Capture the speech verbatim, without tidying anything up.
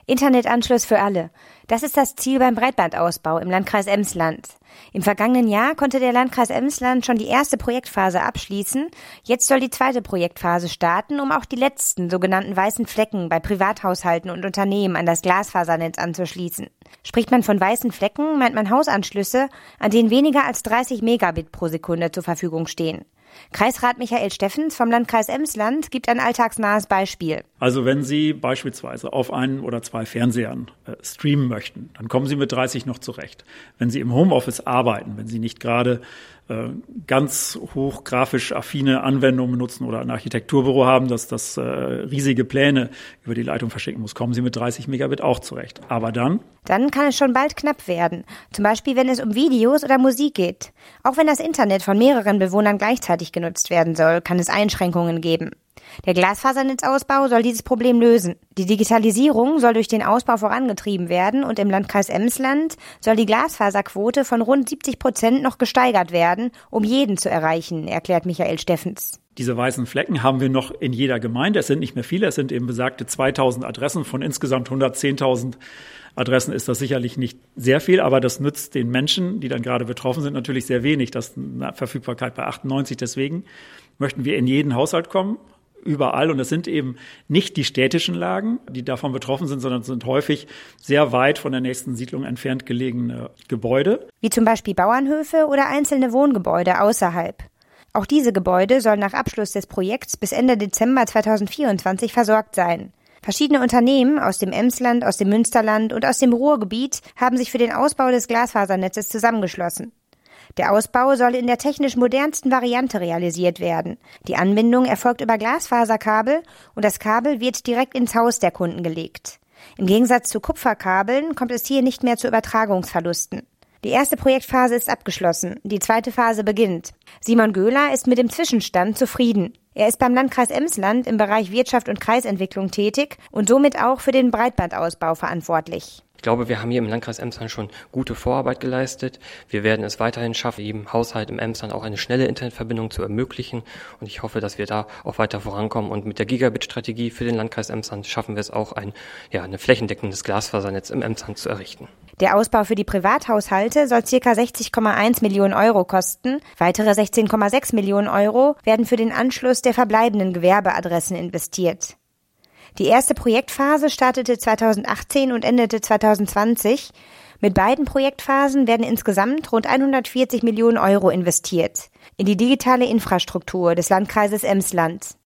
Internetanschluss für alle. Das ist das Ziel beim Breitbandausbau im Landkreis Emsland. Im vergangenen Jahr konnte der Landkreis Emsland schon die erste Projektphase abschließen. Jetzt soll die zweite Projektphase starten, um auch die letzten sogenannten weißen Flecken bei Privathaushalten und Unternehmen an das Glasfasernetz anzuschließen. Spricht man von weißen Flecken, meint man Hausanschlüsse, an denen weniger als dreißig Megabit pro Sekunde zur Verfügung stehen. Kreisrat Michael Steffens vom Landkreis Emsland gibt ein alltagsnahes Beispiel. Also wenn Sie beispielsweise auf einen oder zwei Fernsehern äh, streamen möchten, dann kommen Sie mit dreißig noch zurecht. Wenn Sie im Homeoffice arbeiten, wenn Sie nicht gerade äh, ganz hoch grafisch affine Anwendungen benutzen oder ein Architekturbüro haben, das das äh, riesige Pläne über die Leitung verschicken muss, kommen Sie mit dreißig Megabit auch zurecht. Aber dann? Dann kann es schon bald knapp werden. Zum Beispiel, wenn es um Videos oder Musik geht. Auch wenn das Internet von mehreren Bewohnern gleichzeitig genutzt werden soll, kann es Einschränkungen geben. Der Glasfasernetzausbau soll dieses Problem lösen. Die Digitalisierung soll durch den Ausbau vorangetrieben werden und im Landkreis Emsland soll die Glasfaserquote von rund siebzig Prozent noch gesteigert werden, um jeden zu erreichen, erklärt Michael Steffens. Diese weißen Flecken haben wir noch in jeder Gemeinde. Es sind nicht mehr viele, es sind eben besagte zweitausend Adressen. Von insgesamt hundertzehntausend Adressen ist das sicherlich nicht sehr viel, aber das nützt den Menschen, die dann gerade betroffen sind, natürlich sehr wenig. Das ist eine Verfügbarkeit bei achtundneunzig. Deswegen möchten wir in jeden Haushalt kommen, überall. Und das sind eben nicht die städtischen Lagen, die davon betroffen sind, sondern es sind häufig sehr weit von der nächsten Siedlung entfernt gelegene Gebäude. Wie zum Beispiel Bauernhöfe oder einzelne Wohngebäude außerhalb. Auch diese Gebäude sollen nach Abschluss des Projekts bis Ende Dezember zweitausendvierundzwanzig versorgt sein. Verschiedene Unternehmen aus dem Emsland, aus dem Münsterland und aus dem Ruhrgebiet haben sich für den Ausbau des Glasfasernetzes zusammengeschlossen. Der Ausbau soll in der technisch modernsten Variante realisiert werden. Die Anbindung erfolgt über Glasfaserkabel und das Kabel wird direkt ins Haus der Kunden gelegt. Im Gegensatz zu Kupferkabeln kommt es hier nicht mehr zu Übertragungsverlusten. Die erste Projektphase ist abgeschlossen, die zweite Phase beginnt. Simon Göhler ist mit dem Zwischenstand zufrieden. Er ist beim Landkreis Emsland im Bereich Wirtschaft und Kreisentwicklung tätig und somit auch für den Breitbandausbau verantwortlich. Ich glaube, wir haben hier im Landkreis Emsland schon gute Vorarbeit geleistet. Wir werden es weiterhin schaffen, jedem Haushalt im Emsland auch eine schnelle Internetverbindung zu ermöglichen. Und ich hoffe, dass wir da auch weiter vorankommen. Und mit der Gigabit-Strategie für den Landkreis Emsland schaffen wir es auch, ein, ja, ein flächendeckendes Glasfasernetz im Emsland zu errichten. Der Ausbau für die Privathaushalte soll ca. sechzig Komma eins Millionen Euro kosten. Weitere sechzehn Komma sechs Millionen Euro werden für den Anschluss der verbleibenden Gewerbeadressen investiert. Die erste Projektphase startete zweitausendachtzehn und endete zweitausendzwanzig. Mit beiden Projektphasen werden insgesamt rund hundertvierzig Millionen Euro investiert in die digitale Infrastruktur des Landkreises Emsland.